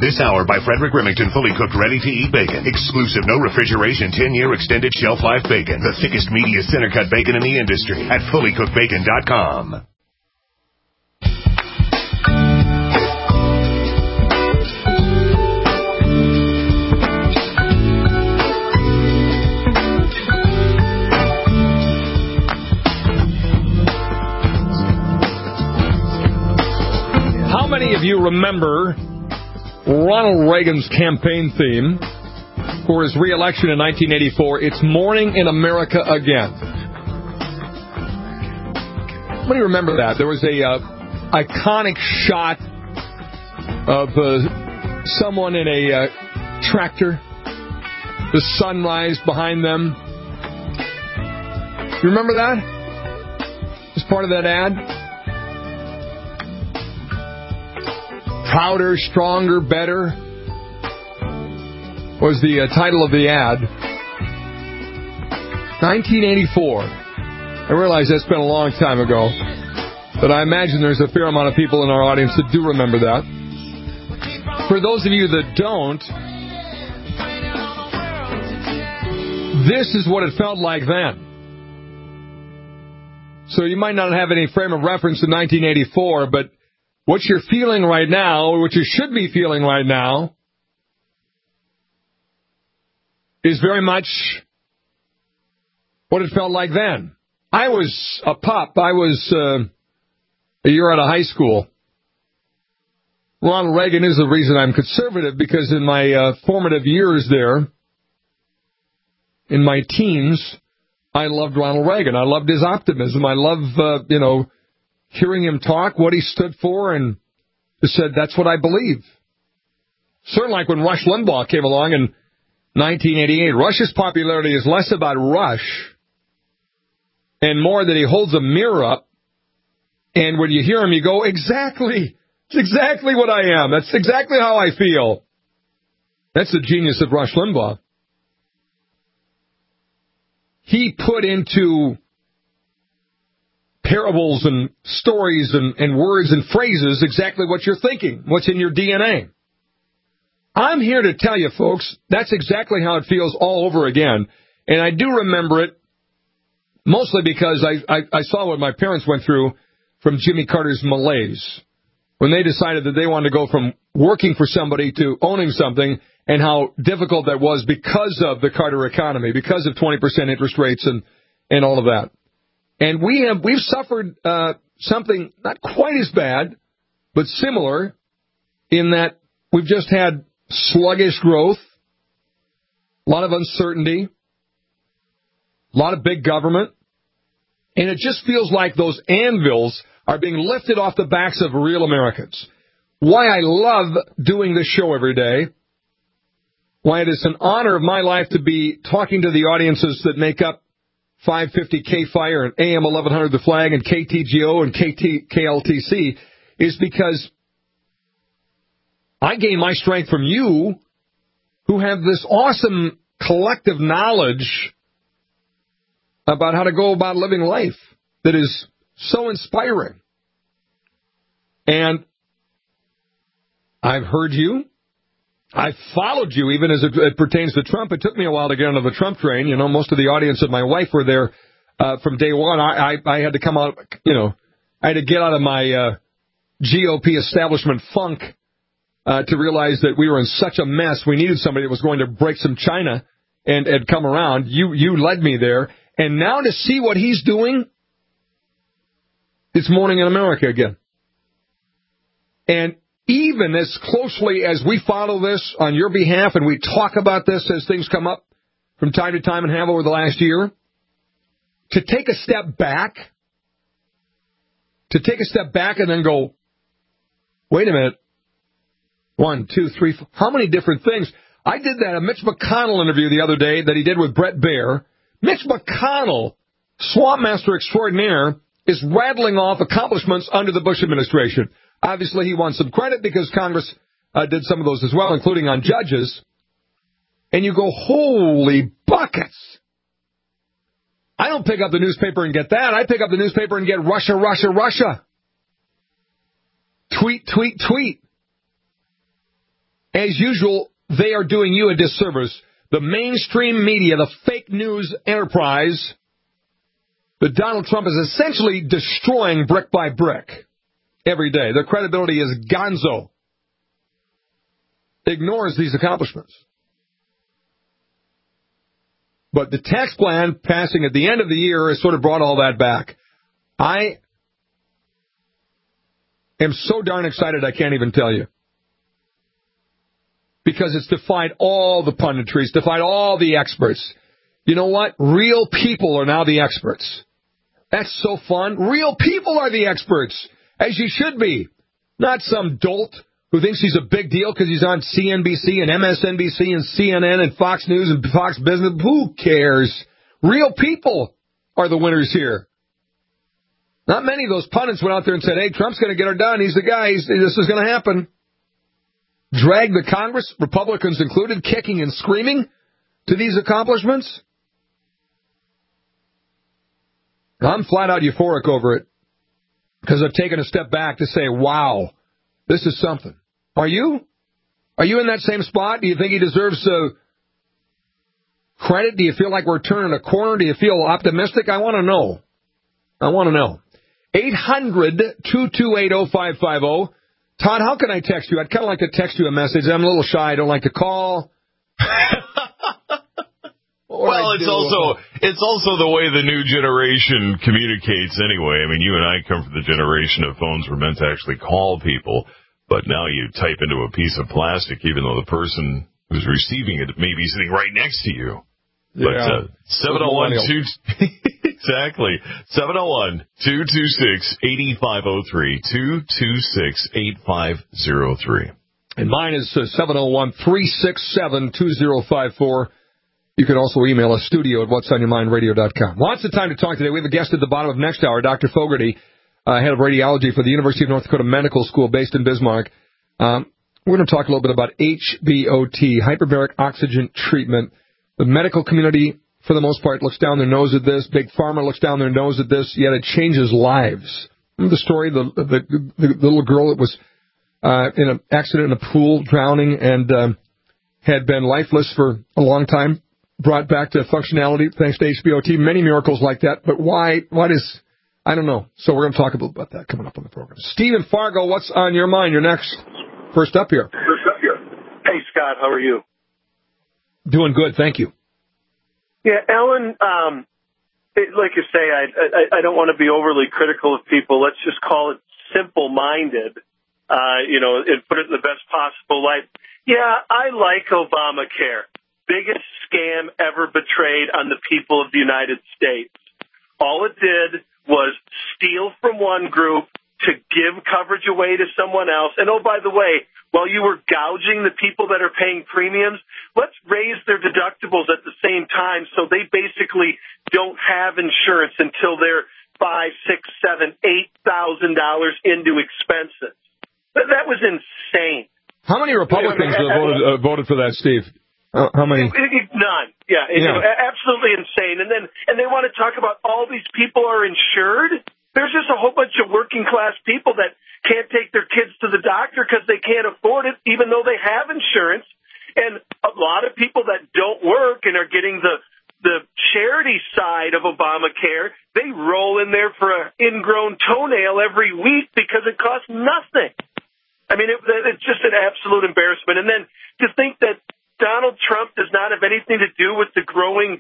This hour by Frederick Remington, fully cooked, ready-to-eat bacon. Exclusive, no refrigeration, 10-year extended shelf life bacon. The thickest, meatiest center-cut bacon in the industry at fullycookedbacon.com. How many of you remember Ronald Reagan's campaign theme for his re-election in 1984? It's Morning in America Again. How many remember that? There was a iconic shot of someone in a tractor, the sunrise behind them. You remember that? As part of that ad? Prouder, Stronger, Better was the title of the ad. 1984. I realize that's been a long time ago, but I imagine there's a fair amount of people in our audience that do remember that. For those of you that don't, this is what it felt like then. So you might not have any frame of reference in 1984, but what you're feeling right now, or what you should be feeling right now, is very much what it felt like then. I was a pup. I was a year out of high school. Ronald Reagan is the reason I'm conservative, because in my formative years there, in my teens, I loved Ronald Reagan. I loved his optimism. I loved, hearing him talk, what he stood for, and just said, that's what I believe. Certainly like when Rush Limbaugh came along in 1988. Rush's popularity is less about Rush and more that he holds a mirror up, and when you hear him, you go, exactly. It's exactly what I am. That's exactly how I feel. That's the genius of Rush Limbaugh. He put into parables and stories and words and phrases exactly what you're thinking, what's in your DNA. I'm here to tell you, folks, that's exactly how it feels all over again. And I do remember it mostly because I saw what my parents went through from Jimmy Carter's malaise when they decided that they wanted to go from working for somebody to owning something, and how difficult that was because of the Carter economy, because of 20% interest rates and all of that. And we've suffered something not quite as bad, but similar, in that we've just had sluggish growth, a lot of uncertainty, a lot of big government, and it just feels like those anvils are being lifted off the backs of real Americans. Why I love doing this show every day, why it is an honor of my life to be talking to the audiences that make up 550 K-Fire and AM 1100 The Flag and KTGO and KLTC, is because I gain my strength from you, who have this awesome collective knowledge about how to go about living life that is so inspiring. And I've heard you. I've followed you, even as it pertains to Trump. It took me a while to get onto the Trump train. You know, most of the audience and my wife were there from day one. I had to come out, I had to get out of my GOP establishment funk to realize that we were in such a mess. We needed somebody that was going to break some china and come around. You led me there. And now to see what he's doing, it's Morning in America again. And even as closely as we follow this on your behalf and we talk about this as things come up from time to time and have over the last year, to take a step back and then go, wait a minute, 1, 2, 3, 4, how many different things? I did that, a Mitch McConnell interview the other day that he did with Brett Baer. Mitch McConnell, swamp master extraordinaire, is rattling off accomplishments under the Bush administration. Obviously, he wants some credit because Congress did some of those as well, including on judges. And you go, holy buckets. I don't pick up the newspaper and get that. I pick up the newspaper and get Russia, Russia, Russia. Tweet, tweet, tweet. as usual, they are doing you a disservice. The mainstream media, the fake news enterprise that Donald Trump is essentially destroying brick by brick every day. Their credibility is gonzo. Ignores these accomplishments. But the tax plan passing at the end of the year has sort of brought all that back. I am so darn excited I can't even tell you. Because it's defied all the punditry, it's defied all the experts. You know what? Real people are now the experts. That's so fun. Real people are the experts, as you should be. Not some dolt who thinks he's a big deal because he's on CNBC and MSNBC and CNN and Fox News and Fox Business. Who cares? Real people are the winners here. Not many of those pundits went out there and said, hey, Trump's going to get her done. He's the guy. This is going to happen. Drag the Congress, Republicans included, kicking and screaming to these accomplishments. I'm flat out euphoric over it because I've taken a step back to say, wow, this is something. Are you? Are you in that same spot? Do you think he deserves credit? Do you feel like we're turning a corner? Do you feel optimistic? I want to know. 800-228-0550. Todd, how can I text you? I'd kind of like to text you a message. I'm a little shy. I don't like to call. Well, it's also the way the new generation communicates anyway. I mean, you and I come from the generation of phones were meant to actually call people, but now you type into a piece of plastic, even though the person who's receiving it may be sitting right next to you. Yeah. But 701-2... Exactly. 701-226-8503. 226-8503. And mine is 701-367-2054. You can also email us, studio@whatsonyourmindradio.com. Lots of time to talk today. We have a guest at the bottom of next hour, Dr. Fogarty, head of radiology for the University of North Dakota Medical School based in Bismarck. We're going to talk a little bit about HBOT, hyperbaric oxygen treatment. The medical community, for the most part, looks down their nose at this. Big Pharma looks down their nose at this, yet it changes lives. Remember the story, the little girl that was in an accident in a pool, drowning, and had been lifeless for a long time, brought back to functionality thanks to HBOT. Many miracles like that, but why? I don't know. So we're going to talk a little about that coming up on the program. Steve in Fargo, what's on your mind? You're next. First up here. Hey, Scott, how are you? Doing good, thank you. Yeah, Ellen, like you say, I don't want to be overly critical of people. Let's just call it simple-minded, and put it in the best possible light. Yeah, I like Obamacare. Biggest scam ever betrayed on the people of the United States. All it did was steal from one group to give coverage away to someone else. And, oh, by the way, while you were gouging the people that are paying premiums, let's raise their deductibles at the same time so they basically don't have insurance until they're $5,000, $6,000, $7,000, $8,000 into expenses. That was insane. How many Republicans voted for that, Steve? How many? None. Yeah. Absolutely insane. And they want to talk about all these people are insured. There's just a whole bunch of working class people that can't take their kids to the doctor because they can't afford it, even though they have insurance. And a lot of people that don't work and are getting the charity side of Obamacare, they roll in there for an ingrown toenail every week because it costs nothing. I mean, it's just an absolute embarrassment. And then to think that Donald Trump does not have anything to do with the growing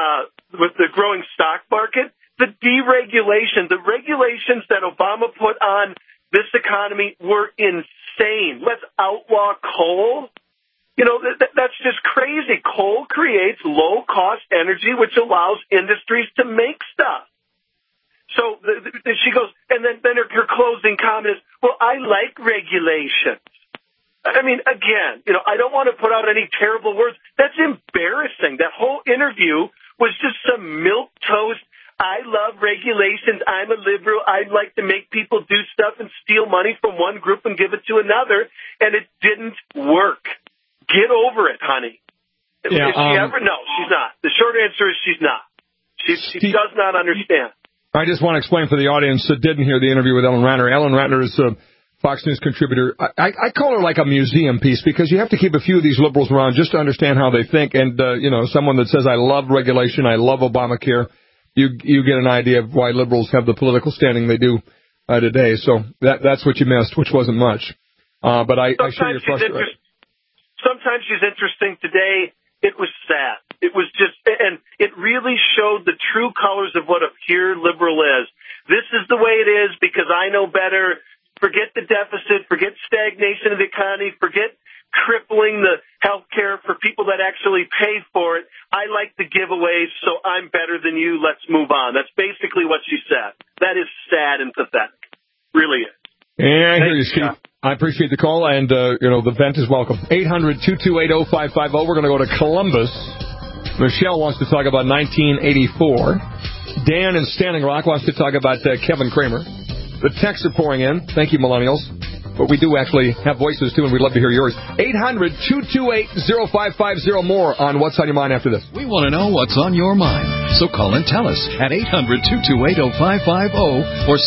stock market. The deregulation, the regulations that Obama put on this economy were insane. Let's outlaw coal. That's just crazy. Coal creates low-cost energy, which allows industries to make stuff. So she goes, and then her closing comment is, well, I like regulations. I mean, again, I don't want to put out any terrible words. That's embarrassing. That whole interview was just some milquetoast. I love regulations. I'm a liberal. I'd like to make people do stuff and steal money from one group and give it to another. And it didn't work. Get over it, honey. Yeah, Is she ever? No, she's not. The short answer is she's not. She does not understand. I just want to explain for the audience that didn't hear the interview with Ellen Ratner. Ellen Ratner is Fox News contributor. I call her like a museum piece because you have to keep a few of these liberals around just to understand how they think. And, someone that says, I love regulation, I love Obamacare, you get an idea of why liberals have the political standing they do today. So that's what you missed, which wasn't much. But I share your frustration. Sometimes she's interesting. Today, it was sad. It was just, and it really showed the true colors of what a pure liberal is. This is the way it is because I know better. Forget the deficit, forget stagnation of the economy, forget crippling the health care for people that actually pay for it. I like the giveaways, so I'm better than you. Let's move on. That's basically what she said. That is sad and pathetic. Really is. Yeah, I hear you, Steve. I appreciate the call, and, the vent is welcome. 800-228-0550. We're going to go to Columbus. Michelle wants to talk about 1984. Dan in Standing Rock wants to talk about Kevin Kramer. The texts are pouring in. Thank you, millennials. But we do actually have voices, too, and we'd love to hear yours. 800-228-0550. More on What's on Your Mind after this. We want to know what's on your mind. So call and tell us at 800-228-0550 or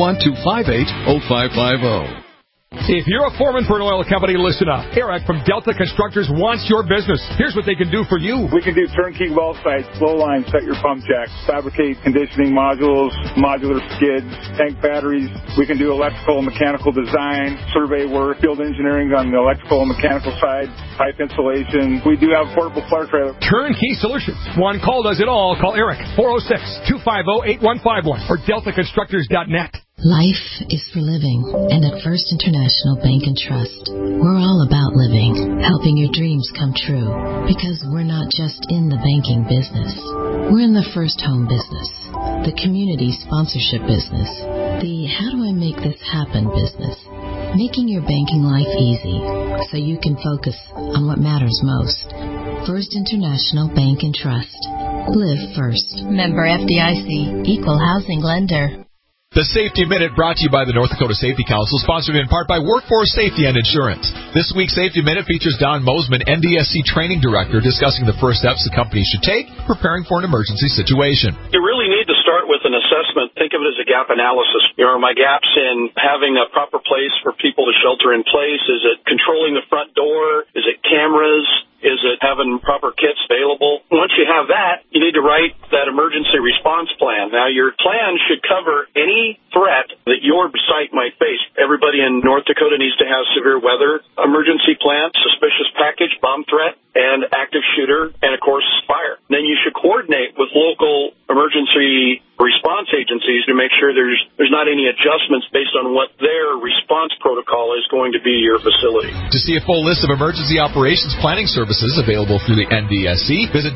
701-258-0550. If you're a foreman for an oil company, listen up. Eric from Delta Constructors wants your business. Here's what they can do for you. We can do turnkey well sites, flow lines, set your pump jacks, fabricate conditioning modules, modular skids, tank batteries. We can do electrical and mechanical design, survey work, field engineering on the electrical and mechanical side, pipe installation. We do have portable flare trailer. Turnkey solutions. One call does it all. Call Eric, 406-250-8151 or deltaconstructors.net. Life is for living, and at First International Bank and Trust, we're all about living, helping your dreams come true, because we're not just in the banking business. We're in the first home business, the community sponsorship business, the how do I make this happen business, making your banking life easy so you can focus on what matters most. First International Bank and Trust. Live first. Member FDIC, Equal Housing Lender. The Safety Minute brought to you by the North Dakota Safety Council, sponsored in part by Workforce Safety and Insurance. This week's Safety Minute features Don Mosman, NDSC Training Director, discussing the first steps the company should take preparing for an emergency situation. You really need to start with an assessment. Think of it as a gap analysis. Are my gaps in having a proper place for people to shelter in place? Is it controlling the front door? Is it cameras? Is it having proper kits available? Once you have that, you need to write that emergency response plan. Now, your plan should cover any threat that your site might face. Everybody in North Dakota needs to have severe weather emergency plan, suspicious package, bomb threat, and active shooter, and, of course, fire. Then you should coordinate with local emergency response agencies to make sure there's not any adjustments based on what their response protocol is going to be your facility. To see a full list of emergency operations planning services available through the NDSC, visit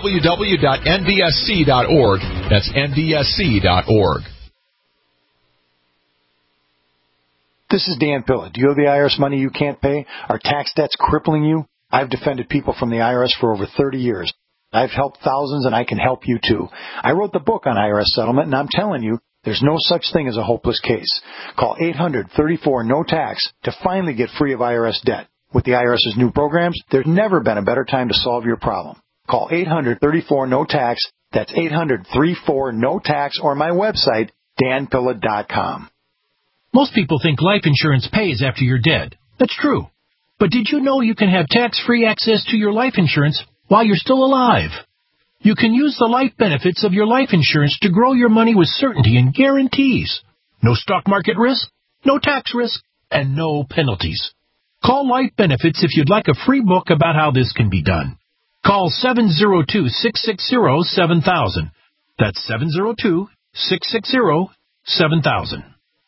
www.ndsc.org. That's ndsc.org. This is Dan Pilla. Do you owe the IRS money you can't pay? Are tax debts crippling you? I've defended people from the IRS for over 30 years. I've helped thousands, and I can help you, too. I wrote the book on IRS settlement, and I'm telling you, there's no such thing as a hopeless case. Call 800-34-NO-TAX to finally get free of IRS debt. With the IRS's new programs, there's never been a better time to solve your problem. Call 800-34-NO-TAX. That's 800-34-NO-TAX, or my website, danpilla.com. Most people think life insurance pays after you're dead. That's true. But did you know you can have tax-free access to your life insurance while you're still alive? You can use the life benefits of your life insurance to grow your money with certainty and guarantees. No stock market risk, no tax risk, and no penalties. Call Life Benefits if you'd like a free book about how this can be done. Call 702-660-7000. That's 702-660-7000.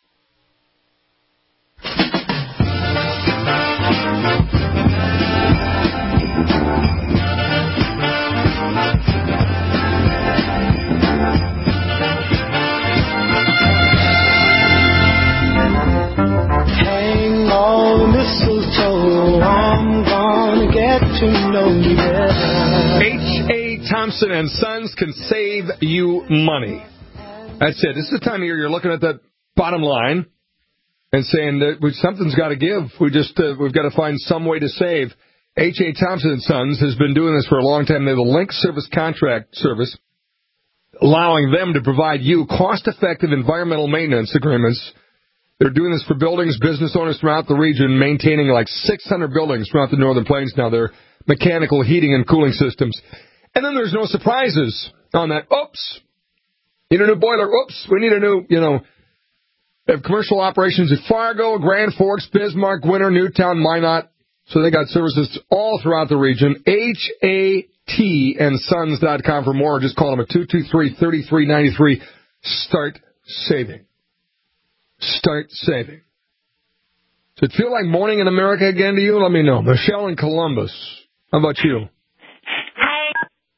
I'm gonna get to know you better. H.A. Thompson and Sons can save you money. That's it. This is the time of year you're looking at that bottom line and saying that something's got to give. We've got to find some way to save. H.A. Thompson and Sons has been doing this for a long time. They have a link service contract service allowing them to provide you cost-effective environmental maintenance agreements They're doing this for buildings, business owners throughout the region, maintaining like 600 buildings throughout the Northern Plains now. They're mechanical heating and cooling systems. And then there's no surprises on that. Oops. Need a new boiler. Oops. We need a new, they have commercial operations at Fargo, Grand Forks, Bismarck, Winter, Newtown, Minot. So they got services all throughout the region. HATandsons.com for more. Just call them at 223-3393. Start saving. Start saving. Does it feel like morning in America again to you? Let me know. Michelle in Columbus. How about you? Hi.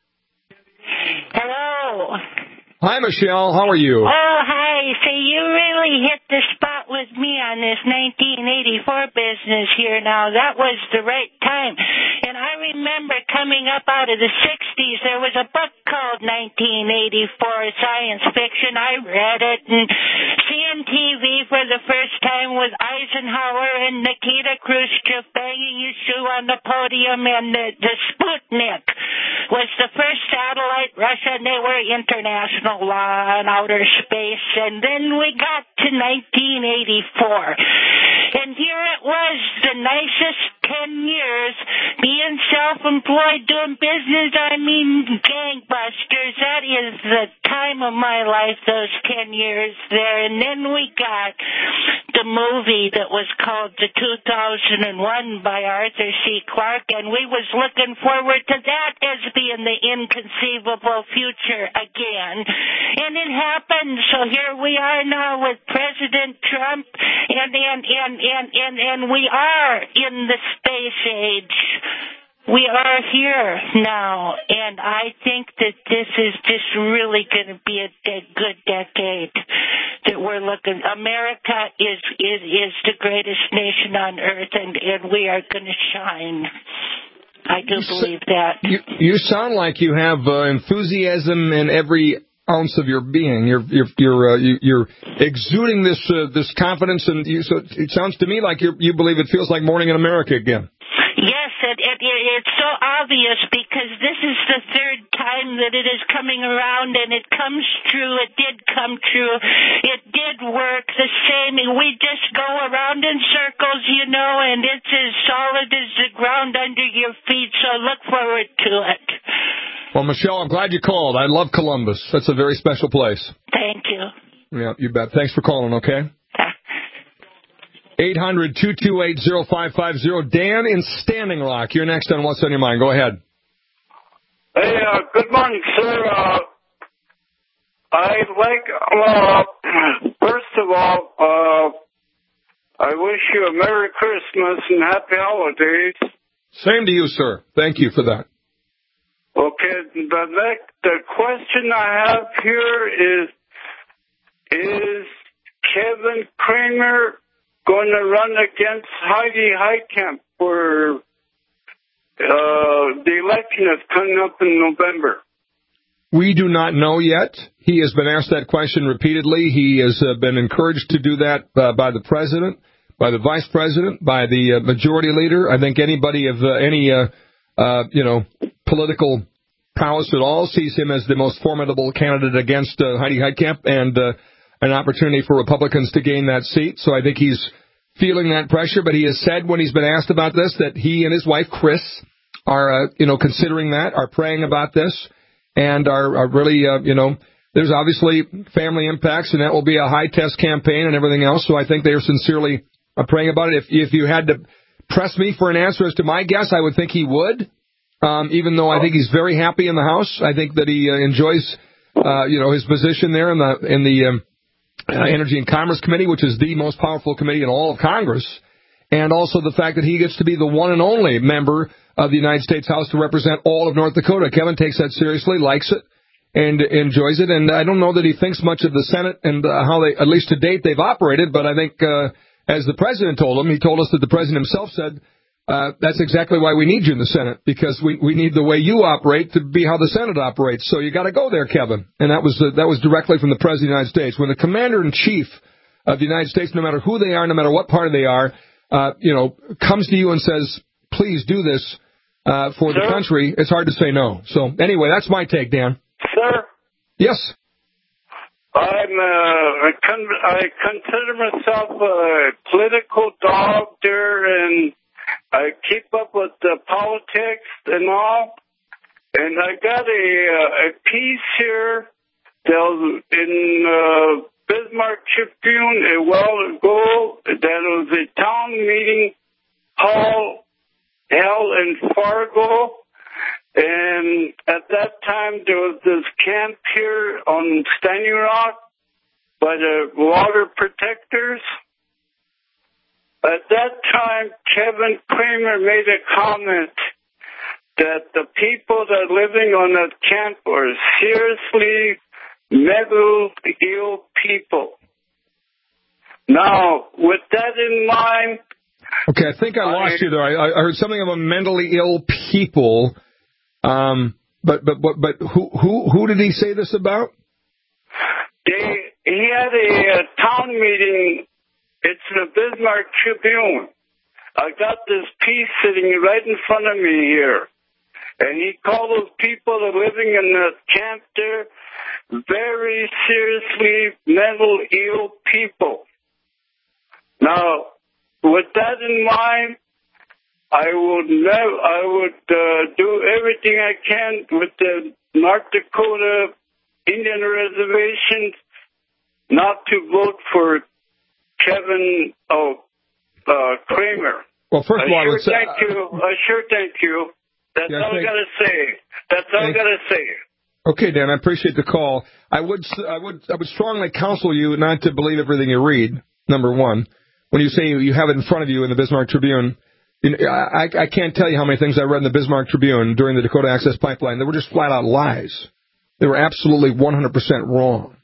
Hello. Hi, Michelle. How are you? Oh, hi. So you really hit the spot with me on this 1984 business here now. That was the right time. And I remember coming up out of the 60s, there was a book called 1984, science fiction. I read it, and seeing TV for the first time with Eisenhower and Nikita Khrushchev banging his shoe on the podium, and the Sputnik was the first satellite, Russia, and they were international law and outer space. And then we got to 1984. And here it was, the nicest 10 years, being self-employed, doing business, I mean, gangbusters. That is the time of my life, those 10 years there. And then we got the movie that was called The 2001 by Arthur C. Clarke, and we was looking forward to that as being the inconceivable future again. And it happened, so here we are now with President Trump, and we are in the space age. We are here now, and I think that this is just really going to be a good decade that we're looking. America is the greatest nation on earth, and we are going to shine. I do believe that. You sound like you have enthusiasm in every ounce of your being. You're exuding this confidence, and so it sounds to me like you believe it feels like morning in America again. Yes, it's so obvious because this is the third time that it is coming around, and it comes true. It did come true. It did work the same. We just go around in circles, and it's as solid as the ground under your feet, so look forward to it. Well, Michelle, I'm glad you called. I love Columbus. That's a very special place. Thank you. Yeah, you bet. Thanks for calling, okay? 800-228-0550. Dan in Standing Rock. You're next on What's on Your Mind. Go ahead. Hey, good morning, sir. First of all, I wish you a Merry Christmas and Happy Holidays. Same to you, sir. Thank you for that. Okay, the question I have here is Kevin Cramer going to run against Heidi Heitkamp for the election that's coming up in November? We do not know yet. He has been asked that question repeatedly. He has been encouraged to do that by the president, by the vice president, by the majority leader. I think anybody of any political prowess at all sees him as the most formidable candidate against Heidi Heitkamp and an opportunity for Republicans to gain that seat. So I think he's feeling that pressure, but he has said when he's been asked about this that he and his wife, Chris, are, considering that, are praying about this, and are really, there's obviously family impacts, and that will be a high-test campaign and everything else, so I think they are sincerely praying about it. If you had to press me for an answer as to my guess, I would think he would, even though I think he's very happy in the House. I think that he enjoys, his position there in the Energy and Commerce Committee, which is the most powerful committee in all of Congress, and also the fact that he gets to be the one and only member of the United States House to represent all of North Dakota. Kevin takes that seriously, likes it, and enjoys it, and I don't know that he thinks much of the Senate and how they, at least to date, they've operated, but I think, as the president told him, he told us that the president himself said, that's exactly why we need you in the Senate, because we need the way you operate to be how the Senate operates. So you got to go there, Kevin. And that was directly from the President of the United States. When the Commander-in-Chief of the United States, no matter who they are, no matter what party they are, comes to you and says, please do this for the country, it's hard to say no. So anyway, that's my take, Dan. Sir? Yes? I consider myself a political dog there, and I keep up with the politics and all. And I got a piece here that was in Bismarck Tribune a while ago. That was a town meeting hall held in Fargo. And at that time, there was this camp here on Standing Rock by the water protectors. At that time, Kevin Kramer made a comment that the people that are living on that camp are seriously mentally ill people. Now, with that in mind... Okay, I think I lost you there. I heard something about mentally ill people. But who did he say this about? He had a town meeting. It's the Bismarck Tribune. I got this piece sitting right in front of me here. And he called those people that are living in the camp there very seriously mentally ill people. Now, with that in mind, I would do everything I can with the North Dakota Indian reservations not to vote for Kevin Kramer. Well, first of all, I sure thank you. That's all I gotta say. Okay, Dan, I appreciate the call. I would strongly counsel you not to believe everything you read. Number one, when you say you have it in front of you in the Bismarck Tribune. I can't tell you how many things I read in the Bismarck Tribune during the Dakota Access Pipeline. They were just flat-out lies. They were absolutely 100% wrong.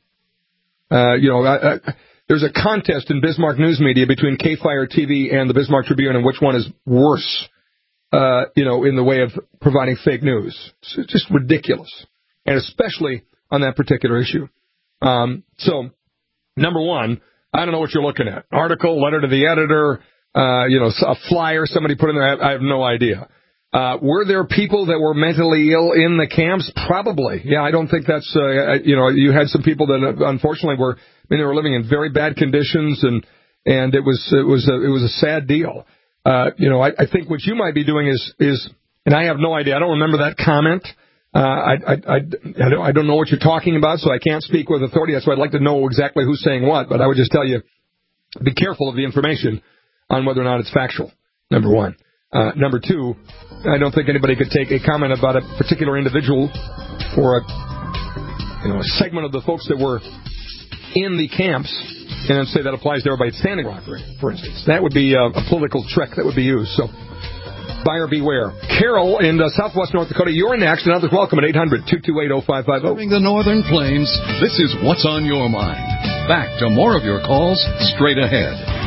There's a contest in Bismarck news media between K-Fire TV and the Bismarck Tribune and which one is worse, in the way of providing fake news. It's just ridiculous, and especially on that particular issue. So, number one, I don't know what you're looking at. Article, letter to the editor, a flyer somebody put in there. I have no idea. Were there people that were mentally ill in the camps? Probably. Yeah, I don't think that's, you had some people that unfortunately they were living in very bad conditions and it was a sad deal. I think what you might be doing is, and I have no idea. I don't remember that comment. I don't know what you're talking about, so I can't speak with authority. That's why I'd like to know exactly who's saying what, but I would just tell you, be careful of the information on whether or not it's factual, number one. Number two, I don't think anybody could take a comment about a particular individual or a segment of the folks that were in the camps and say that applies to everybody at Standing Rock, for instance. That would be a political trick that would be used. So, buyer beware. Carol in Southwest North Dakota, you're next, and others welcome at 800-228-0550. During the Northern Plains, this is What's on Your Mind. Back to more of your calls straight ahead.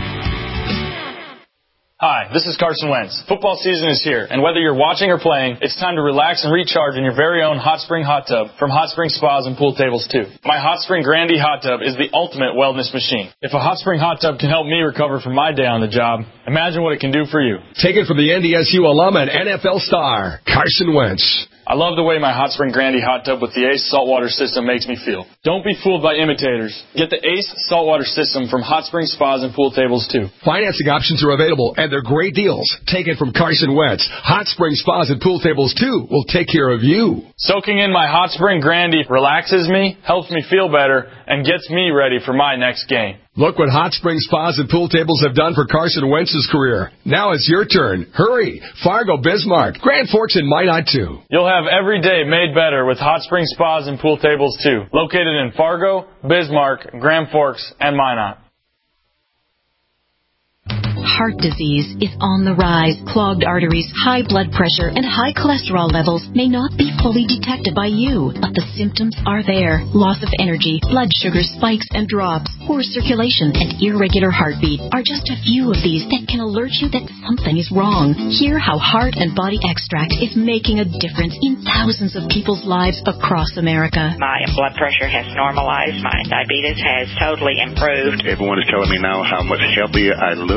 Hi, this is Carson Wentz. Football season is here, and whether you're watching or playing, it's time to relax and recharge in your very own Hot Spring Hot Tub from Hot Spring Spas and Pool Tables, too. My Hot Spring Grandy Hot Tub is the ultimate wellness machine. If a Hot Spring Hot Tub can help me recover from my day on the job, imagine what it can do for you. Take it from the NDSU alum and NFL star, Carson Wentz. I love the way my Hot Spring Grandy Hot Tub with the ACE saltwater system makes me feel. Don't be fooled by imitators. Get the ACE saltwater system from Hot Spring Spas and Pool Tables, too. Financing options are available, and they're great deals. Take it from Carson Wentz. Hot Spring Spas and Pool Tables, too, will take care of you. Soaking in my Hot Spring Grandy relaxes me, helps me feel better, and gets me ready for my next game. Look what Hot Spring Spas and Pool Tables have done for Carson Wentz's career. Now it's your turn. Hurry! Fargo, Bismarck, Grand Forks, and Minot, too. You'll have every day made better with Hot Spring Spas and Pool Tables, too. Located in Fargo, Bismarck, Grand Forks, and Minot. Heart disease is on the rise. Clogged arteries, high blood pressure, and high cholesterol levels may not be fully detected by you, but the symptoms are there. Loss of energy, blood sugar spikes and drops, poor circulation, and irregular heartbeat are just a few of these that can alert you that something is wrong. Hear how Heart and Body Extract is making a difference in thousands of people's lives across America. My blood pressure has normalized. My diabetes has totally improved. Everyone is telling me now how much healthier I look, and I'm feeling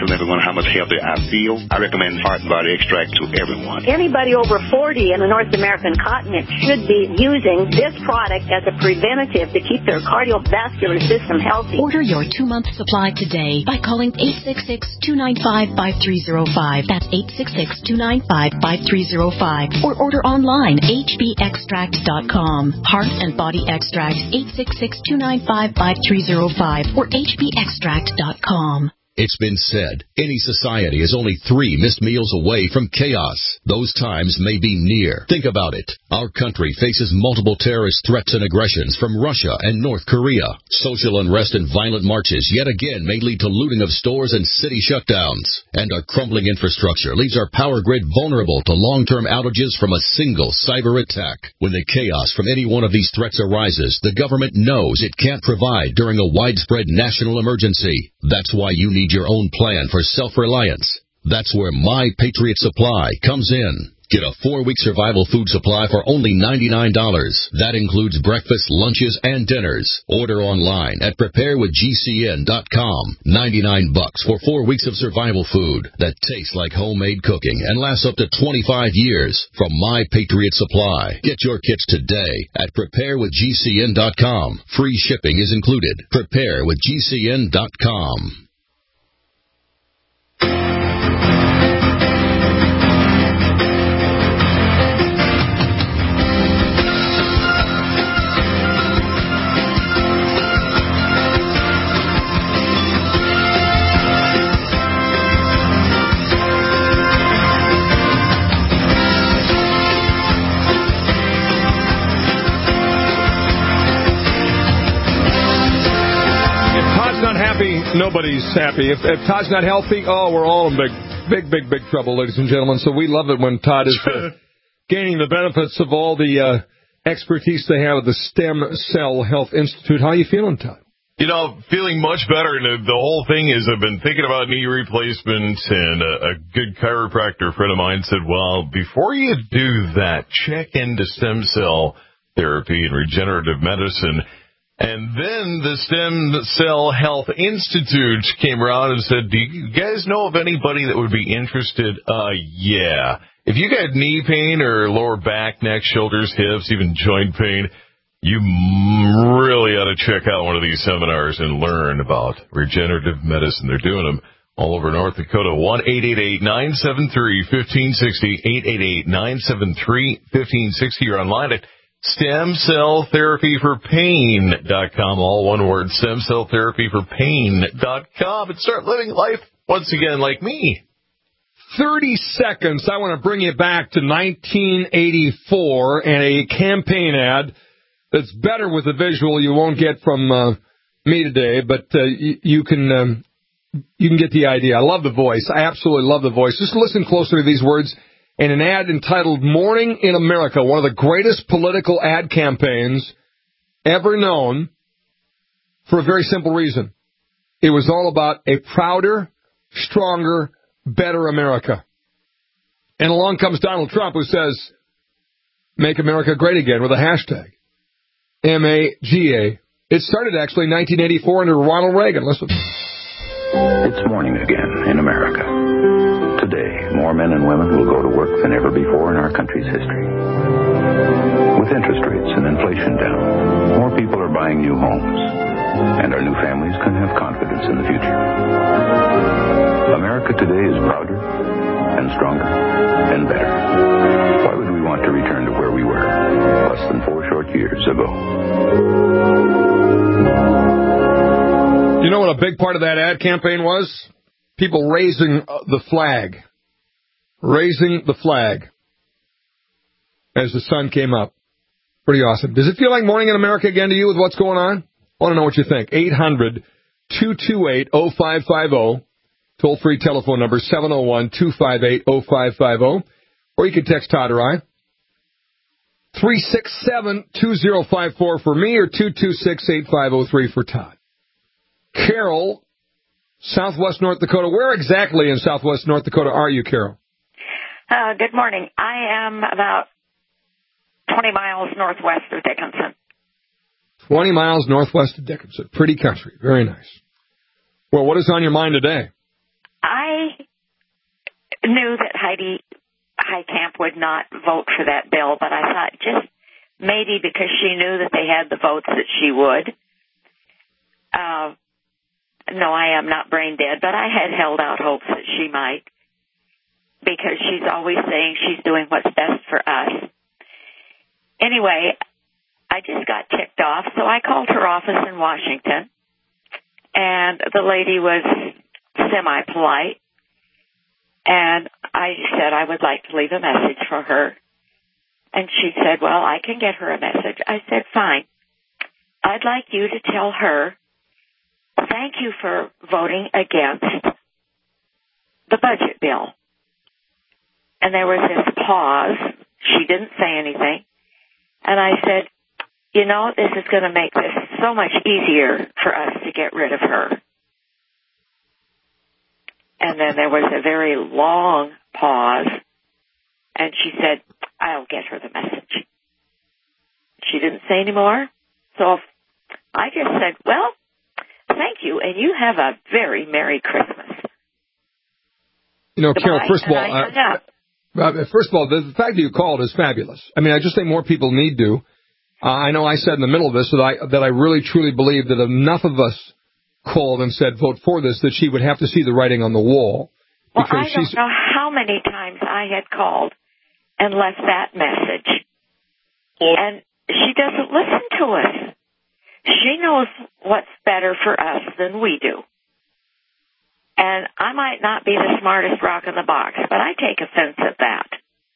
telling everyone how much healthier I feel. I recommend Heart and Body Extract to everyone. Anybody over 40 in the North American continent should be using this product as a preventative to keep their cardiovascular system healthy. Order your 2-month supply today by calling 866-295-5305. That's 866-295-5305. Or order online, hbextract.com. Heart and Body Extract, 866-295-5305 or hbextract.com. It's been said, any society is only 3 missed meals away from chaos. Those times may be near. Think about it. Our country faces multiple terrorist threats and aggressions from Russia and North Korea. Social unrest and violent marches yet again may lead to looting of stores and city shutdowns. And our crumbling infrastructure leaves our power grid vulnerable to long-term outages from a single cyber attack. When the chaos from any one of these threats arises, the government knows it can't provide during a widespread national emergency. That's why you need your own plan for self-reliance. That's where My Patriot Supply comes in. Get a 4-week survival food supply for only $99. That includes breakfast, lunches, and dinners. Order online at preparewithgcn.com. $99 for 4 weeks of survival food that tastes like homemade cooking and lasts up to 25 years from My Patriot Supply. Get your kits today at preparewithgcn.com. Free shipping is included. Preparewithgcn.com. Nobody's happy. If Todd's not healthy, we're all in big trouble, ladies and gentlemen. So we love it when Todd is gaining the benefits of all the expertise they have at the Stem Cell Health Institute. How are you feeling, Todd? Feeling much better. And the whole thing is I've been thinking about knee replacement, and a good chiropractor friend of mine said, well, before you do that, check into stem cell therapy and regenerative medicine. And then the Stem Cell Health Institute came around and said, do you guys know of anybody that would be interested? Yeah. If you got knee pain or lower back, neck, shoulders, hips, even joint pain, you really ought to check out one of these seminars and learn about regenerative medicine. They're doing them all over North Dakota. 1-888-973-1560, 888-973-1560. You're online at StemCellTherapyForPain.com, all one word, StemCellTherapyForPain.com, and start living life once again like me. 30 seconds. I want to bring you back to 1984 and a campaign ad that's better with the visual you won't get from me today, but you can get the idea. I love the voice. I absolutely love the voice. Just listen closely to these words. In an ad entitled Morning in America, one of the greatest political ad campaigns ever known, for a very simple reason. It was all about a prouder, stronger, better America. And along comes Donald Trump, who says, make America great again, with a hashtag. MAGA. It started actually in 1984 under Ronald Reagan. Listen. It's morning again in America. Today, more men and women will go to work than ever before in our country's history. With interest rates and inflation down, more people are buying new homes, and our new families can have confidence in the future. America today is prouder and stronger and better. Why would we want to return to where we were less than 4 short years ago? You know what a big part of that ad campaign was? People raising the flag. Raising the flag as the sun came up. Pretty awesome. Does it feel like morning in America again to you with what's going on? I want to know what you think. 800-228-0550. Toll-free telephone number 701-258-0550. Or you can text Todd or I. 367-2054 for me, or 226-8503 for Todd. Carol, Southwest North Dakota. Where exactly in Southwest North Dakota are you, Carol? Good morning. I am about 20 miles northwest of Dickinson. 20 miles northwest of Dickinson. Pretty country. Very nice. Well, what is on your mind today? I knew that Heidi Heitkamp would not vote for that bill, but I thought just maybe because she knew that they had the votes that she would. No, I am not brain dead, but I had held out hopes that she might, because she's always saying she's doing what's best for us. Anyway, I just got ticked off, so I called her office in Washington, and the lady was semi-polite, and I said I would like to leave a message for her. And she said, well, I can get her a message. I said, fine. I'd like you to tell her, thank you for voting against the budget bill. And there was this pause. She didn't say anything. And I said, you know, this is going to make this so much easier for us to get rid of her. And then there was a very long pause. And she said, I'll get her the message. She didn't say any more. So I just said, well, thank you, and you have a very Merry Christmas. You know, Carol, Goodbye. first of all, the fact that you called is fabulous. I mean, I just think more people need to. I know I said in the middle of this that I really, truly believe that enough of us called and said, vote for this, that she would have to see the writing on the wall. Well, I don't know how many times I had called and left that message. And she doesn't listen to us. She knows what's better for us than we do. And I might not be the smartest rock in the box, but I take offense at that.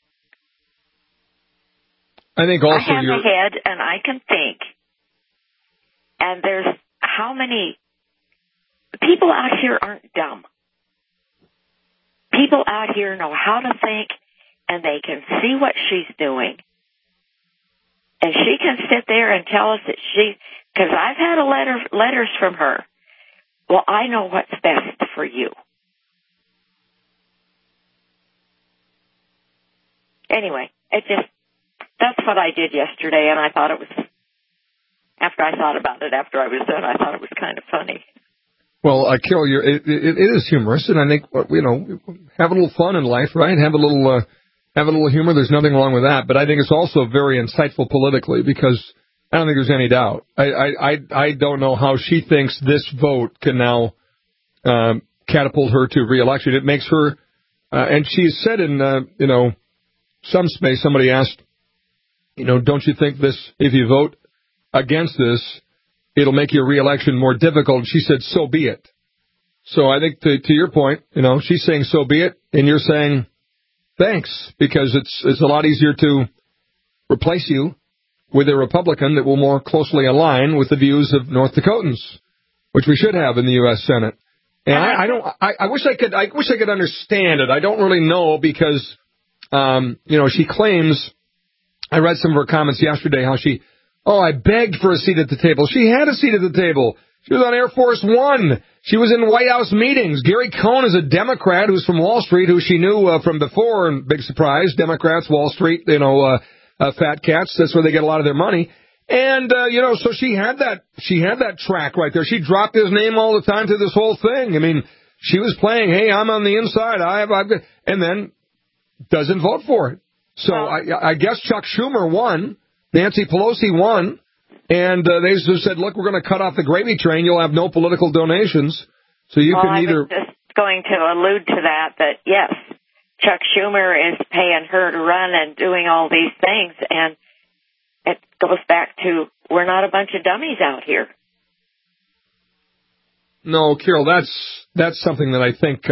I think also I have a head and I can think. And there's how many people out here aren't dumb. People out here know how to think, and they can see what she's doing. And she can sit there and tell us that because I've had letters from her. Well, I know what's best for you. Anyway, that's what I did yesterday, and I thought it was, after I thought about it, after I was done, I thought it was kind of funny. Well, Carol, it is humorous, and I think, you know, have a little fun in life, right? Have a little humor. There's nothing wrong with that. But I think it's also very insightful politically, because I don't think there's any doubt. I don't know how she thinks this vote can now catapult her to re-election. It makes her, and she said in some space, somebody asked, don't you think this, if you vote against this, it'll make your re-election more difficult? She said, so be it. So I think to your point, she's saying so be it, and you're saying thanks, because it's a lot easier to replace you with a Republican that will more closely align with the views of North Dakotans, which we should have in the U.S. Senate. And I wish I could understand it. I don't really know, because she claims, I read some of her comments yesterday, how I begged for a seat at the table. She had a seat at the table. She was on Air Force One. She was in White House meetings. Gary Cohn is a Democrat who's from Wall Street, who she knew from before, and big surprise, Democrats, Wall Street, fat cats. That's where they get a lot of their money. And, so she had that track right there. She dropped his name all the time through this whole thing. I mean, she was playing, hey, I'm on the inside. And then doesn't vote for it. So I guess Chuck Schumer won. Nancy Pelosi won. And they just said, look, we're going to cut off the gravy train. You'll have no political donations. So you can either. I was just going to allude to that yes, Chuck Schumer is paying her to run and doing all these things. And it goes back to, we're not a bunch of dummies out here. No, Carol, that's something that I think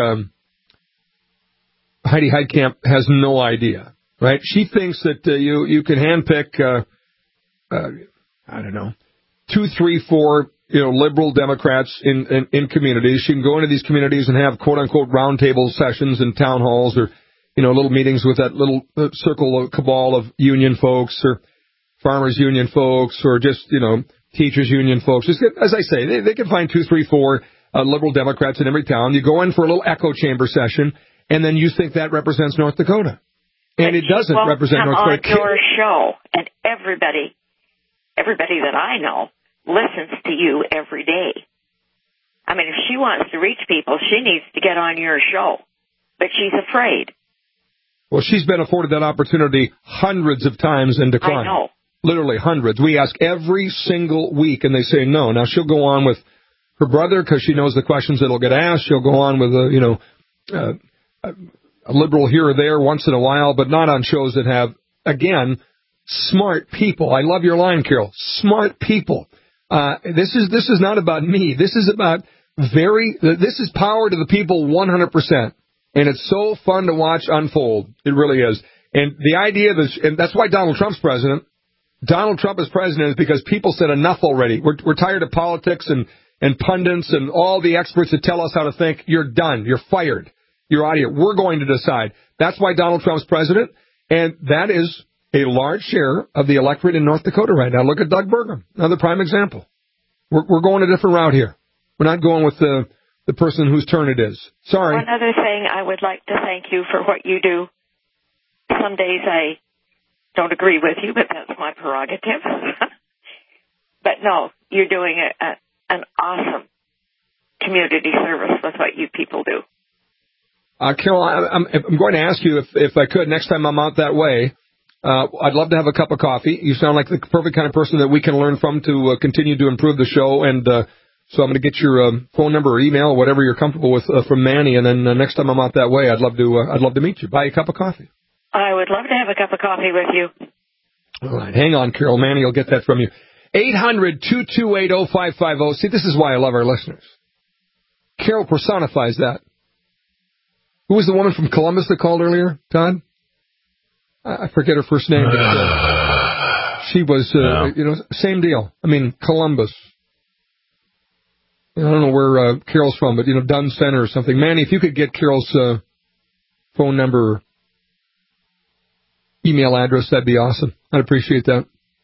Heidi Heitkamp has no idea, right? She thinks that you can handpick, I don't know, 2, 3, 4, liberal Democrats in communities. She can go into these communities and have quote-unquote roundtable sessions and town halls, or, little meetings with that little circle of cabal of union folks, or farmers union folks, or just, teachers union folks. Just, as I say, they can find 2, 3, 4 liberal Democrats in every town. You go in for a little echo chamber session, and then you think that represents North Dakota. And it doesn't represent North Dakota. Come on your show, and everybody that I know listens to you every day. I mean, if she wants to reach people, she needs to get on your show. But she's afraid. Well, she's been afforded that opportunity hundreds of times and declined. I know. Literally hundreds. We ask every single week, and they say no. Now, she'll go on with her brother because she knows the questions that'll get asked. She'll go on with, a liberal here or there once in a while, but not on shows that have, again, smart people. I love your line, Carol. Smart people. This is not about me. This is about this is power to the people 100%. And it's so fun to watch unfold. It really is. And the idea and that's why Donald Trump's president. Donald Trump is president is because people said enough already. We're tired of politics and pundits and all the experts that tell us how to think. You're done. You're fired. You're out of here. We're going to decide. That's why Donald Trump's president. And that is a large share of the electorate in North Dakota right now. Look at Doug Burgum, another prime example. We're going a different route here. We're not going with the person whose turn it is. Sorry. One other thing, I would like to thank you for what you do. Some days I don't agree with you, but that's my prerogative. But no, you're doing an awesome community service with what you people do. Carol, I'm going to ask you if I could next time I'm out that way. I'd love to have a cup of coffee. You sound like the perfect kind of person that we can learn from to continue to improve the show. And so I'm going to get your phone number or email, whatever you're comfortable with, from Manny. And then next time I'm out that way, I'd love to meet you. Buy you a cup of coffee. I would love to have a cup of coffee with you. All right, hang on, Carol. Manny will get that from you. 800-228-0550. See, this is why I love our listeners. Carol personifies that. Who was the woman from Columbus that called earlier, Todd? I forget her first name. But, she was, same deal. I mean, Columbus. I don't know where Carol's from, but, Dunn Center or something. Manny, if you could get Carol's phone number, email address, that'd be awesome. I'd appreciate that.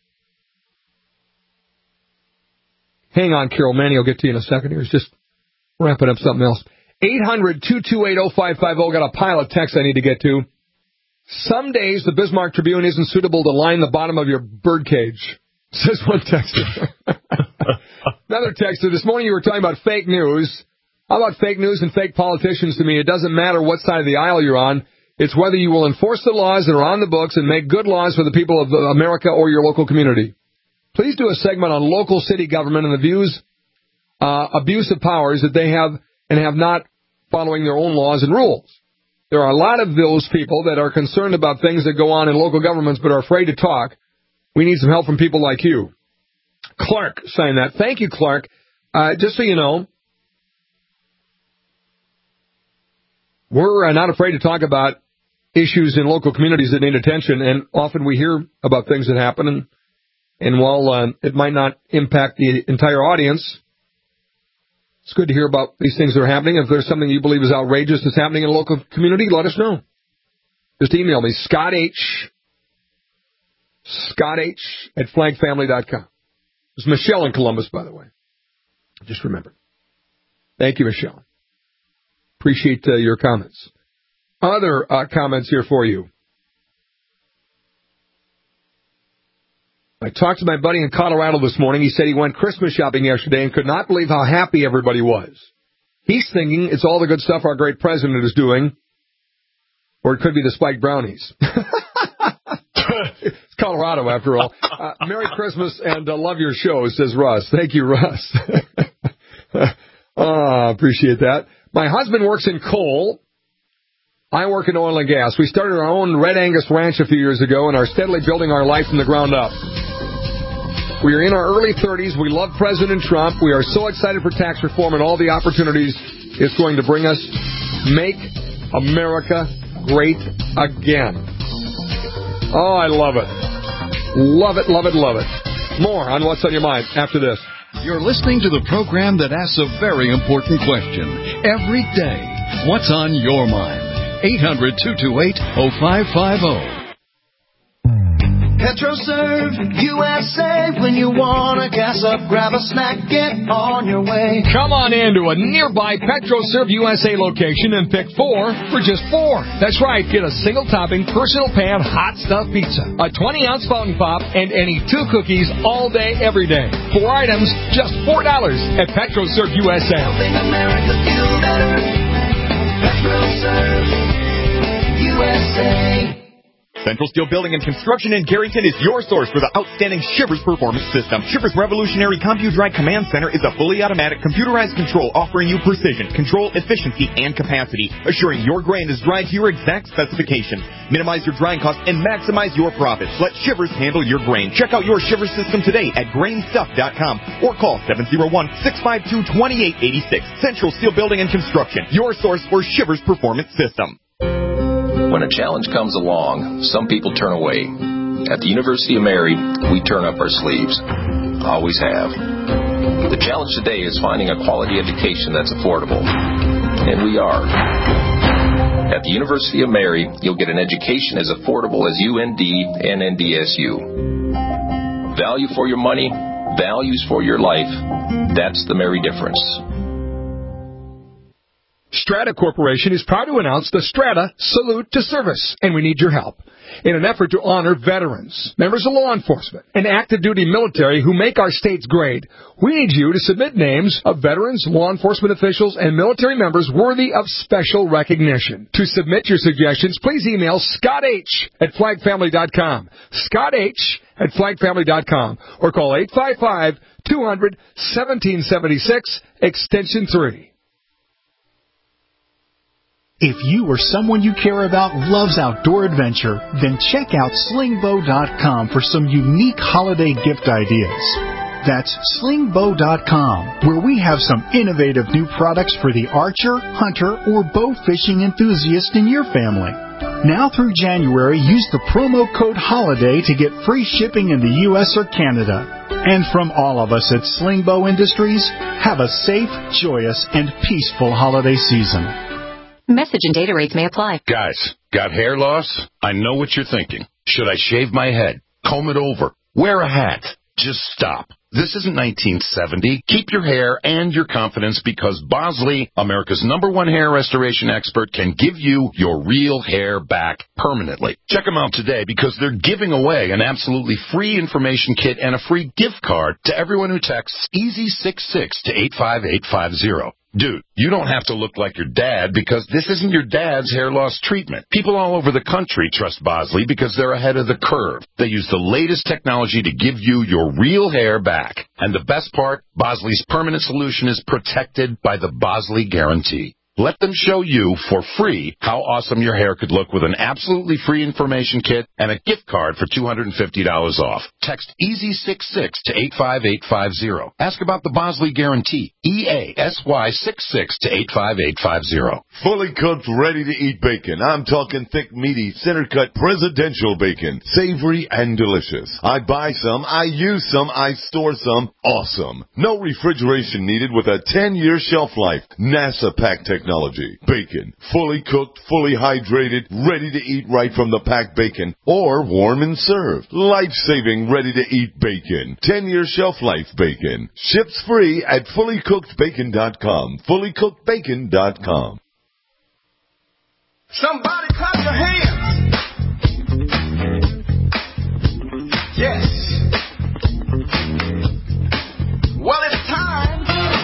Hang on, Carol. Manny will get to you in a second here. He's just wrapping up something else. 800-228-0550. Got a pile of texts I need to get to. Some days the Bismarck Tribune isn't suitable to line the bottom of your birdcage, says one texter. Another texter, this morning you were talking about fake news. How about fake news and fake politicians to me? It doesn't matter what side of the aisle you're on. It's whether you will enforce the laws that are on the books and make good laws for the people of America or your local community. Please do a segment on local city government and the views, abuse of powers that they have and have not following their own laws and rules. There are a lot of those people that are concerned about things that go on in local governments but are afraid to talk. We need some help from people like you. Clark signed that. Thank you, Clark. Just so you know, we're not afraid to talk about issues in local communities that need attention, and often we hear about things that happen, and while it might not impact the entire audience, it's good to hear about these things that are happening. If there's something you believe is outrageous that's happening in a local community, let us know. Just email me, Scott H. at flagfamily.com. It's Michelle in Columbus, by the way. Just remember. Thank you, Michelle. Appreciate your comments. Other comments here for you. I talked to my buddy in Colorado this morning. He said he went Christmas shopping yesterday and could not believe how happy everybody was. He's thinking it's all the good stuff our great president is doing, or it could be the spiked brownies. It's Colorado, after all. Merry Christmas and love your show, says Russ. Thank you, Russ. Appreciate that. My husband works in coal. I work in oil and gas. We started our own Red Angus ranch a few years ago and are steadily building our life from the ground up. We are in our early 30s. We love President Trump. We are so excited for tax reform and all the opportunities it's going to bring us. Make America great again. Oh, I love it. Love it, love it, love it. More on What's on Your Mind after this. You're listening to the program that asks a very important question every day. What's on your mind? 800-228-0550. PetroServe USA. When you wanna gas up, grab a snack, get on your way. Come on into a nearby PetroServe USA location and pick 4 for just $4. That's right, get a single topping personal pan hot stuff pizza, a 20-ounce fountain pop, and any 2 cookies all day, every day. 4 items, just $4 at PetroServe USA. Helping America feel better. PetroServe USA. Central Steel Building and Construction in Carrington is your source for the outstanding Shivers Performance System. Shivers Revolutionary CompuDry Command Center is a fully automatic computerized control offering you precision, control, efficiency, and capacity, assuring your grain is dried to your exact specifications. Minimize your drying costs and maximize your profits. Let Shivers handle your grain. Check out your Shivers system today at grainstuff.com or call 701-652-2886. Central Steel Building and Construction, your source for Shivers Performance System. When a challenge comes along, some people turn away. At the University of Mary, we turn up our sleeves. Always have. The challenge today is finding a quality education that's affordable. And we are. At the University of Mary, you'll get an education as affordable as UND and NDSU. Value for your money, values for your life. That's the Mary difference. Strata Corporation is proud to announce the Strata Salute to Service, and we need your help. In an effort to honor veterans, members of law enforcement, and active duty military who make our states great, we need you to submit names of veterans, law enforcement officials, and military members worthy of special recognition. To submit your suggestions, please email Scott H. at flagfamily.com, Scott H. at flagfamily.com, or call 855-200-1776, extension 3. If you or someone you care about loves outdoor adventure, then check out slingbow.com for some unique holiday gift ideas. That's slingbow.com, where we have some innovative new products for the archer, hunter, or bow fishing enthusiast in your family. Now through January, use the promo code HOLIDAY to get free shipping in the U.S. or Canada. And from all of us at Slingbow Industries, have a safe, joyous, and peaceful holiday season. Message and data rates may apply. Guys, got hair loss? I know what you're thinking. Should I shave my head? Comb it over? Wear a hat? Just stop. This isn't 1970. Keep your hair and your confidence because Bosley, America's #1 hair restoration expert, can give you your real hair back permanently. Check them out today because they're giving away an absolutely free information kit and a free gift card to everyone who texts EASY66 to 85850. Dude, you don't have to look like your dad because this isn't your dad's hair loss treatment. People all over the country trust Bosley because they're ahead of the curve. They use the latest technology to give you your real hair back. And the best part, Bosley's permanent solution is protected by the Bosley Guarantee. Let them show you for free how awesome your hair could look with an absolutely free information kit and a gift card for $250 off. Text EASY66 to 85850. Ask about the Bosley Guarantee. EASY66 to 85850. Fully cooked, ready-to-eat bacon. I'm talking thick, meaty, center-cut presidential bacon. Savory and delicious. I buy some, I use some, I store some. Awesome. No refrigeration needed with a 10-year shelf life. NASA pack technology. Bacon. Fully cooked, fully hydrated, ready to eat right from the packed bacon. Or warm and served. Life-saving, ready-to-eat bacon. 10-year shelf life bacon. Ships free at fullycookedbacon.com. Fullycookedbacon.com. Somebody clap your hands. Yes. Well, it's time.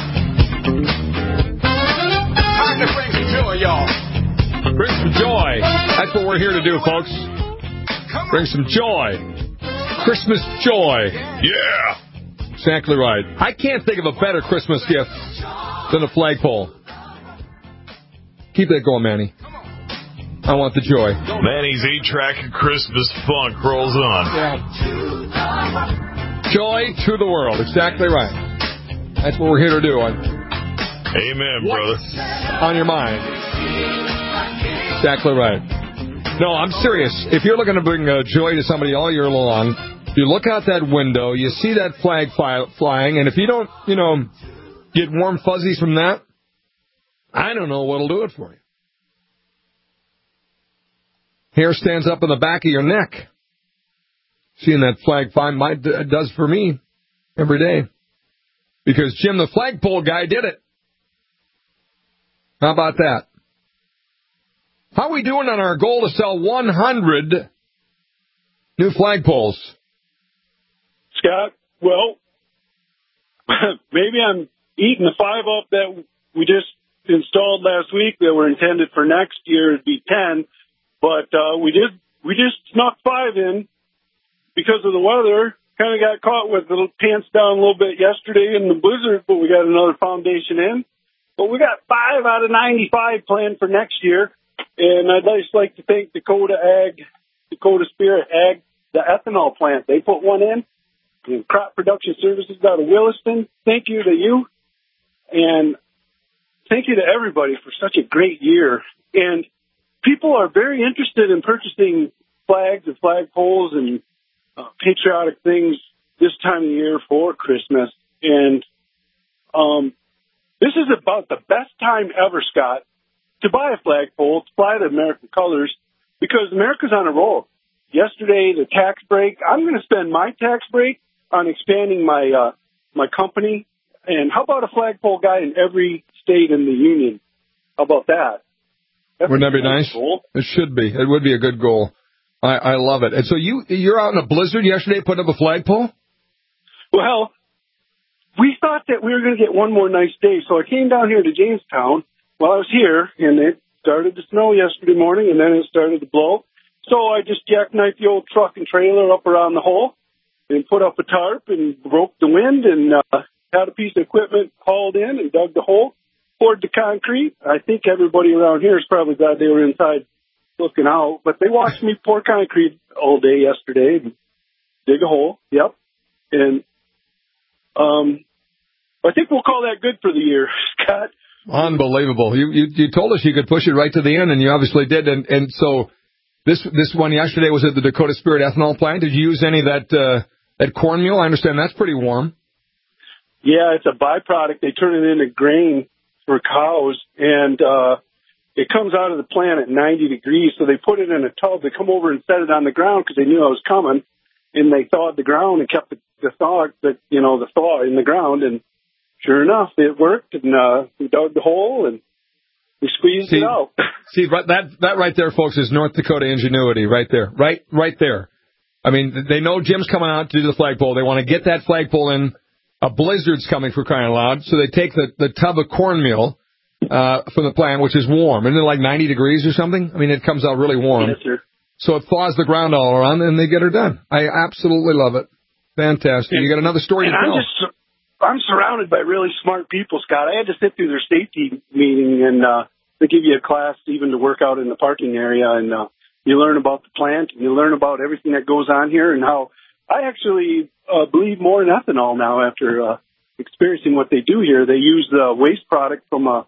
Time to bring some joy, y'all. Bring some joy. That's what we're here to do, folks. Bring some joy. Christmas joy. Yeah. Exactly right. I can't think of a better Christmas gift than a flagpole. Keep that going, Manny. I want the joy. Manny's 8-track of Christmas funk rolls on. Yeah. Joy to the world. Exactly right. That's what we're here to do. Amen, brother. On your mind. Exactly right. No, I'm serious. If you're looking to bring joy to somebody all year long, you look out that window, you see that flag flying, and if you don't, get warm fuzzies from that, I don't know what'll do it for you. Hair stands up in the back of your neck. seeing that flag find does for me every day. Because Jim, the flagpole guy, did it. How about that? How are we doing on our goal to sell 100 new flagpoles? Scott, well, maybe I'm eating the 5 up that we just installed last week that were intended for next year to be 10, but we just snuck 5 in because of the weather. Kind of got caught with the pants down a little bit yesterday in the blizzard, but we got another foundation in. But we got 5 out of 95 planned for next year, and I'd just like to thank Dakota Spirit Ag, the ethanol plant. They put one in. And Crop Production Services out of Williston. Thank you to you, and thank you to everybody for such a great year. And people are very interested in purchasing flags and flagpoles and patriotic things this time of year for Christmas. And this is about the best time ever, Scott, to buy a flagpole, to fly the American colors, because America's on a roll. Yesterday, the tax break. I'm going to spend my tax break on expanding my my company. And how about a flagpole guy in every state in the union? How about that? Wouldn't that be nice? Goal. It should be. It would be a good goal. I love it. And so you're out in a blizzard yesterday putting up a flagpole? Well, we thought that we were going to get one more nice day, so I came down here to Jamestown while I was here, and it started to snow yesterday morning, and then it started to blow. So I just jackknifed the old truck and trailer up around the hole and put up a tarp and broke the wind and had a piece of equipment hauled in and dug the hole, poured the concrete. I think everybody around here is probably glad they were inside looking out, but they watched me pour concrete all day yesterday and dig a hole. Yep. And I think we'll call that good for the year, Scott. Unbelievable. You told us you could push it right to the end, and you obviously did. And so this one yesterday was at the Dakota Spirit ethanol plant. Did you use any of that cornmeal? I understand that's pretty warm. Yeah, it's a byproduct. They turn it into grain for cows, and it comes out of the plant at 90 degrees, so they put it in a tub. They come over and set it on the ground because they knew I was coming, and they thawed the ground and kept the thaw in the ground, and sure enough, it worked, and we dug the hole, and we squeezed it out. See, that right there, folks, is North Dakota ingenuity right there. Right there. I mean, they know Jim's coming out to do the flagpole. They want to get that flagpole in. A blizzard's coming, for crying out loud, so they take the tub of cornmeal from the plant, which is warm. Isn't it like 90 degrees or something? I mean, it comes out really warm. Yes, sir. So it thaws the ground all around, and they get her done. I absolutely love it. Fantastic. You got another story to tell. I'm surrounded by really smart people, Scott. I had to sit through their safety meeting, and they give you a class even to work out in the parking area, and you learn about the plant, and you learn about everything that goes on here, and how I actually believe more in ethanol now after experiencing what they do here. They use the waste product from a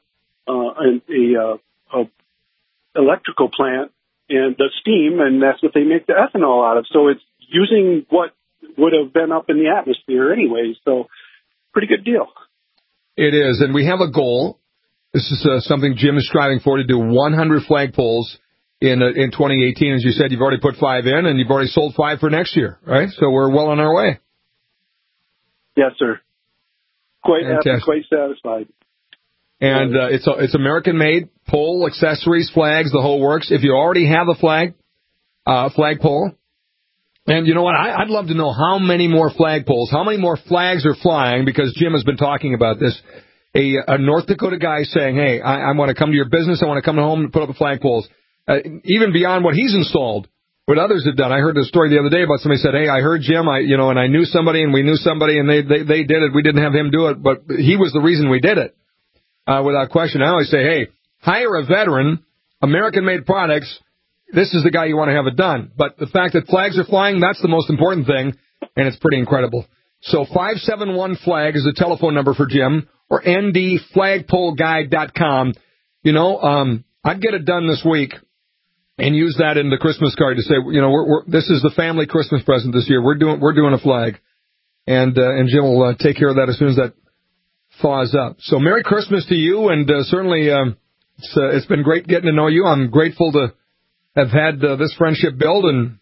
electrical plant and the steam, and that's what they make the ethanol out of. So it's using what would have been up in the atmosphere anyway. So pretty good deal. It is, and we have a goal. This is something Jim is striving for, to do 100 flagpoles in 2018. As you said, you've already put 5 in, and you've already sold 5 for next year, right? So we're well on our way. Yes, sir. Quite happy, quite satisfied. And it's American-made, pole, accessories, flags, the whole works. If you already have a flagpole, and you know what, I'd love to know how many more flagpoles, how many more flags are flying, because Jim has been talking about this. A North Dakota guy saying, hey, I want to come to your business, I want to come home and put up the flagpoles. Even beyond what he's installed, what others have done. I heard a story the other day about somebody said, hey, I heard Jim, and I knew somebody, and we knew somebody, and they did it. We didn't have him do it, but he was the reason we did it. Without question. I always say, hey, hire a veteran, American-made products. This is the guy you want to have it done. But the fact that flags are flying, that's the most important thing, and it's pretty incredible. So 571-FLAG is the telephone number for Jim, or ndflagpoleguide.com. I'd get it done this week and use that in the Christmas card to say, this is the family Christmas present this year. We're doing a flag, and Jim will take care of that as soon as that thaws up. So Merry Christmas to you, and certainly it's been great getting to know you. I'm grateful to have had this friendship build, and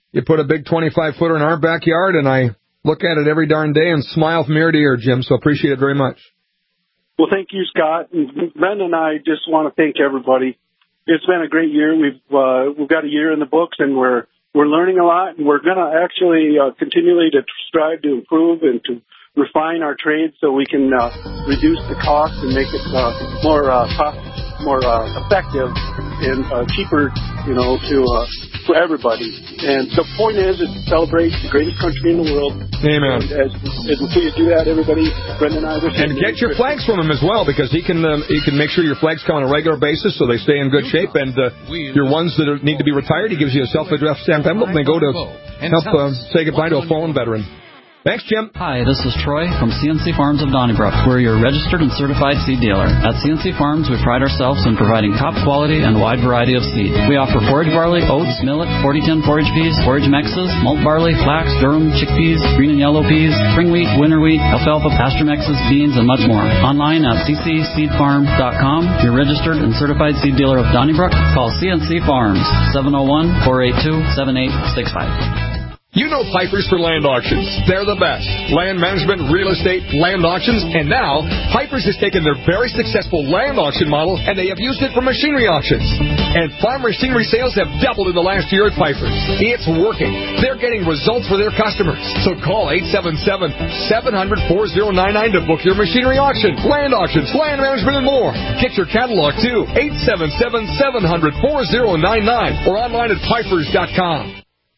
You put a big 25-footer in our backyard, and I look at it every darn day and smile from ear to ear, Jim, so appreciate it very much. Well, thank you, Scott. And Brenda and I just want to thank everybody. It's been a great year. We've got a year in the books, and we're learning a lot, and we're going to actually continually to strive to improve and to refine our trade so we can reduce the cost and make it more effective and cheaper, for everybody. And the point is to celebrate the greatest country in the world. Amen. And as we please do that, everybody, Brendan and I wish. And get your flags from him as well, because he can make sure your flags come on a regular basis so they stay in good shape. And your ones that need to be retired, he gives you a self-addressed stamp envelope, and they go to help say goodbye to a fallen veteran. Thanks, Jim. Hi, this is Troy from CNC Farms of Donnybrook. We're your registered and certified seed dealer. At CNC Farms, we pride ourselves in providing top quality and wide variety of seed. We offer forage barley, oats, millet, 4010 forage peas, forage mixes, malt barley, flax, durum, chickpeas, green and yellow peas, spring wheat, winter wheat, alfalfa, pasture mixes, beans, and much more. Online at ccseedfarm.com. Your registered and certified seed dealer of Donnybrook. Call CNC Farms, 701-482-7865. You know Pipers for Land Auctions. They're the best. Land management, real estate, land auctions, and now Pipers has taken their very successful land auction model and they have used it for machinery auctions. And farm machinery sales have doubled in the last year at Pipers. It's working. They're getting results for their customers. So call 877-700-4099 to book your machinery auction, land auctions, land management, and more. Get your catalog too. 877-700-4099 or online at pipers.com.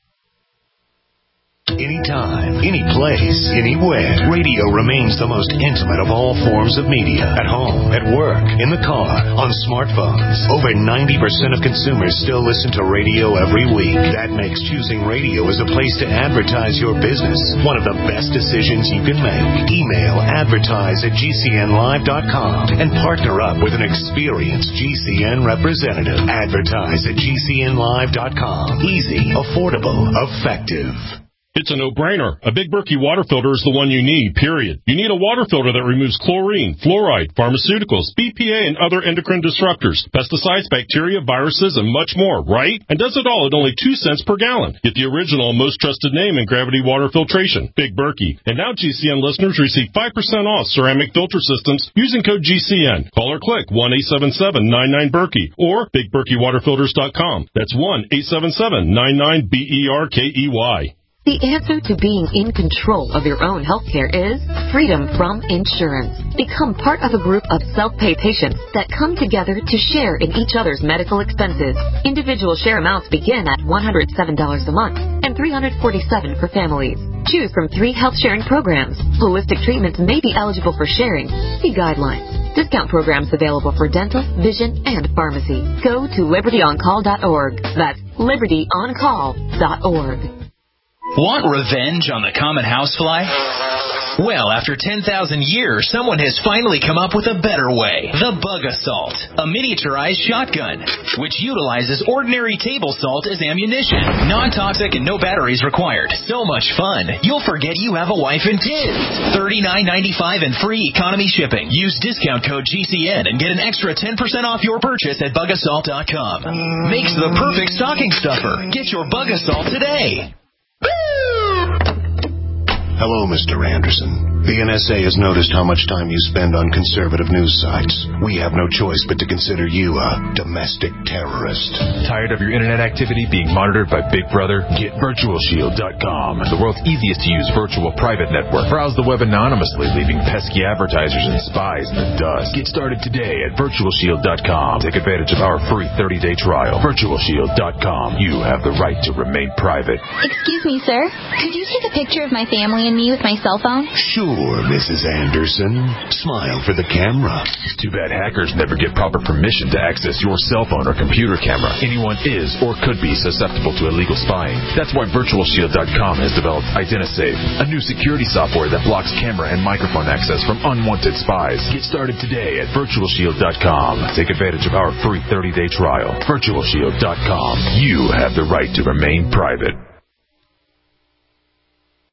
Anytime, any place, anywhere. Radio remains the most intimate of all forms of media. At home, at work, in the car, on smartphones. Over 90% of consumers still listen to radio every week. That makes choosing radio as a place to advertise your business one of the best decisions you can make. Email advertise@gcnlive.com and partner up with an experienced GCN representative. Advertise@gcnlive.com. Easy, affordable, effective. It's a no-brainer. A Big Berkey water filter is the one you need, period. You need a water filter that removes chlorine, fluoride, pharmaceuticals, BPA, and other endocrine disruptors, pesticides, bacteria, viruses, and much more, right? And does it all at only 2 cents per gallon. Get the original, most trusted name in gravity water filtration, Big Berkey. And now GCN listeners receive 5% off ceramic filter systems using code GCN. Call or click 1-877-99-BERKEY or BigBerkeyWaterFilters.com. That's 1-877-99-BERKEY. The answer to being in control of your own healthcare is freedom from insurance. Become part of a group of self-pay patients that come together to share in each other's medical expenses. Individual share amounts begin at $107 a month and $347 for families. Choose from 3 health-sharing programs. Holistic treatments may be eligible for sharing. See guidelines. Discount programs available for dental, vision, and pharmacy. Go to libertyoncall.org. That's libertyoncall.org. Want revenge on the common housefly? Well, after 10,000 years, someone has finally come up with a better way. The Bug Assault, a miniaturized shotgun, which utilizes ordinary table salt as ammunition. Non-toxic and no batteries required. So much fun, you'll forget you have a wife and kids. $39.95 and free economy shipping. Use discount code GCN and get an extra 10% off your purchase at bugassault.com. Makes the perfect stocking stuffer. Get your Bug Assault today. Hello, Mr. Anderson. The NSA has noticed how much time you spend on conservative news sites. We have no choice but to consider you a domestic terrorist. Tired of your internet activity being monitored by Big Brother? Get VirtualShield.com, the world's easiest to use virtual private network. Browse the web anonymously, leaving pesky advertisers and spies in the dust. Get started today at VirtualShield.com. Take advantage of our free 30-day trial. VirtualShield.com. You have the right to remain private. Excuse me, sir. Could you take a picture of my family and me with my cell phone? Sure, Mrs. Anderson. Smile for the camera. Too bad hackers never get proper permission to access your cell phone or computer camera. Anyone is or could be susceptible to illegal spying. That's why VirtualShield.com has developed IdentiSafe, a new security software that blocks camera and microphone access from unwanted spies. Get started today at VirtualShield.com. Take advantage of our free 30-day trial. VirtualShield.com. You have the right to remain private.